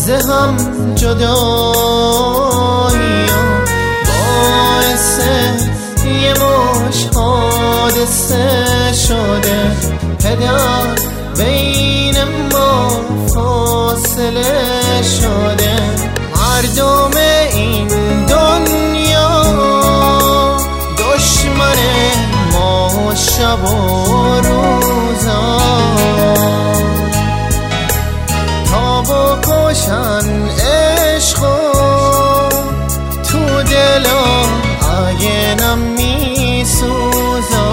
هم جدایی باعث یه مش حادثه شده. پدر بین ما فاصله شده. مردم این دنیا دشمن ما شب و روزا تا بکشن عشقو تو دلا اگه نمی سوزا.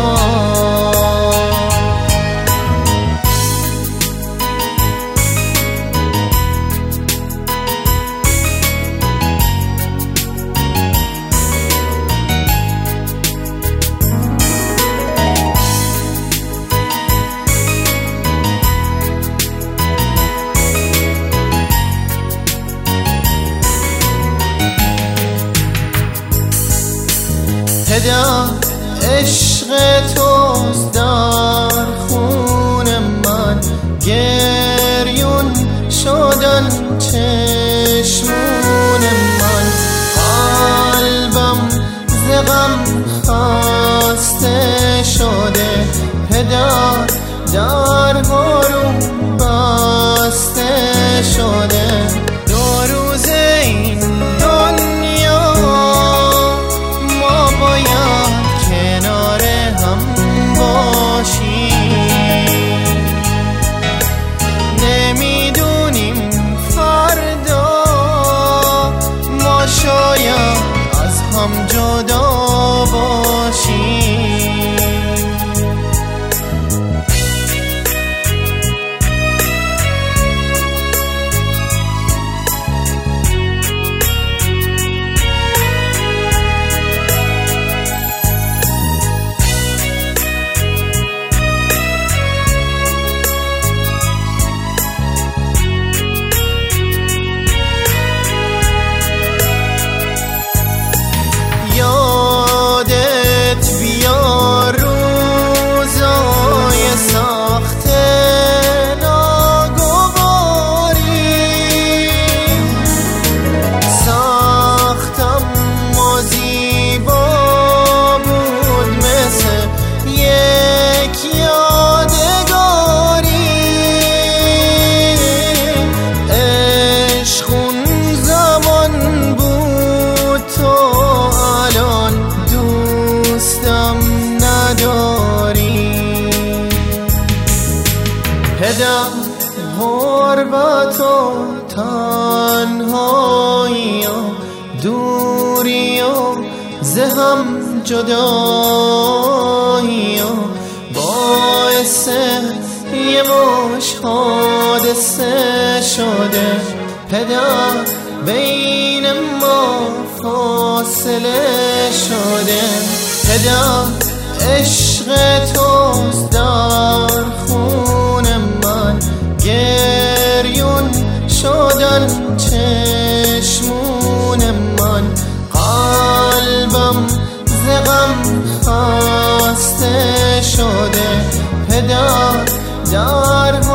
پدر عشق توست در خون من، گریون شدن چشمون من. قلبم ز غم خسته شده. پدر درها رو بسته شده. دو روز این دنیا ما باید کنار هم باشیم. نمیدونیم فردا ما شاید از هم جدا باشیم. پدر غربت و تنهایی و دوری و ز هم جدایی و باعث یه مش حادثه شده. پدر بین ما فاصله شده. پدر عشق توست در خون من، گریون شدن چشمون من. قلبم ز غم خسته شده. پدر در